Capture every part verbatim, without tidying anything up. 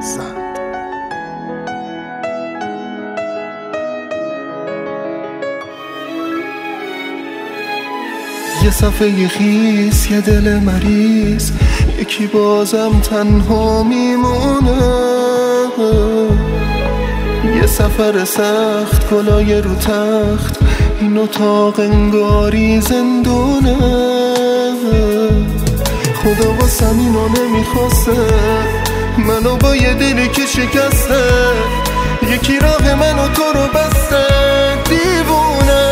زند. یه صفحه خیس، یه دل مریض، یکی بازم تنها میمونه. یه سفر سخت، گلای رو تخت، این اتاق انگاری زندونه. خدا واسم اینو نمیخواسته، منو با یه دلی که شکسته. یکی راه منو تو رو بسته، دیوونه.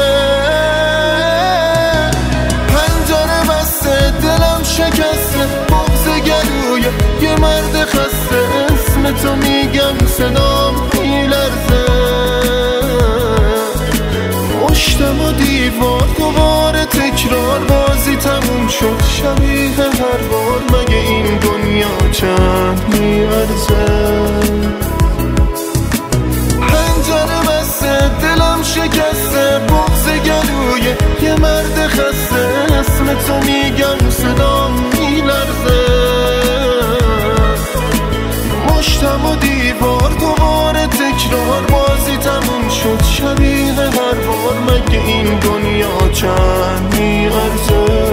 پنجره بسته، دلم شکسته، بغض گلوی یه مرد خسته. اسم تو میگم صدام میلرزه، مشتم و دیوار دوباره تکرار. بازی تموم شد شبیه هر بار، مگه این دنیا چند میارزه؟ پنجره بسته، دلم شکسته، بغض گلوی یه مرد خسته. اسم تو میگم صدام میلرزه، مشتم و دیوار دوباره تکرار. بازی تموم شد شبیه هر بار، مگه این دنیا چند میارزه؟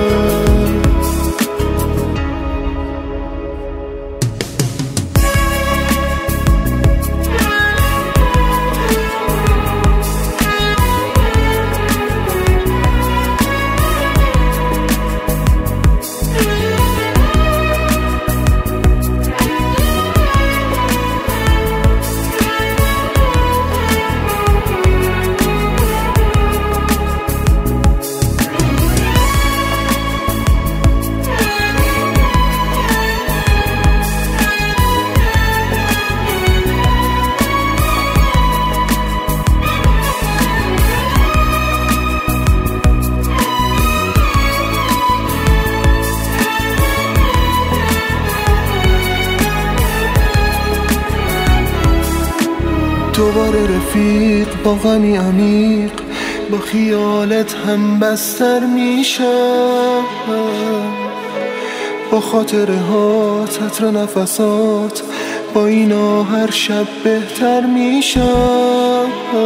دوباره رفیق با غمی عمیق، با خیالت هم بستر میشم. با خاطره ها، عطر نفسات، با اینا هر شب بهتر میشم.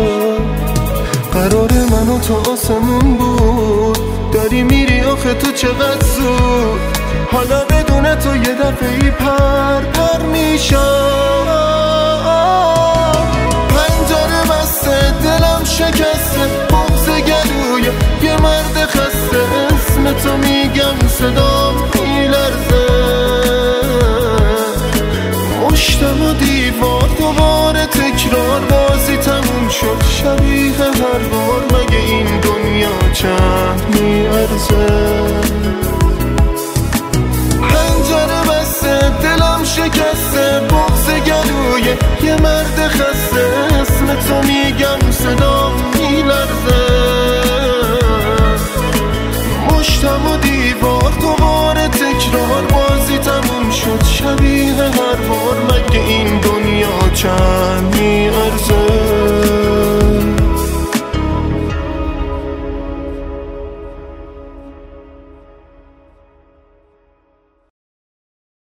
قرار من و تو آسمون بود، داری میری آخه تو چقدر زود. حالا بدون تو یه دفعی پر پر میشم. دلم شکسته، بغض گلوی یه مرد خسته. اسم تو میگم صدا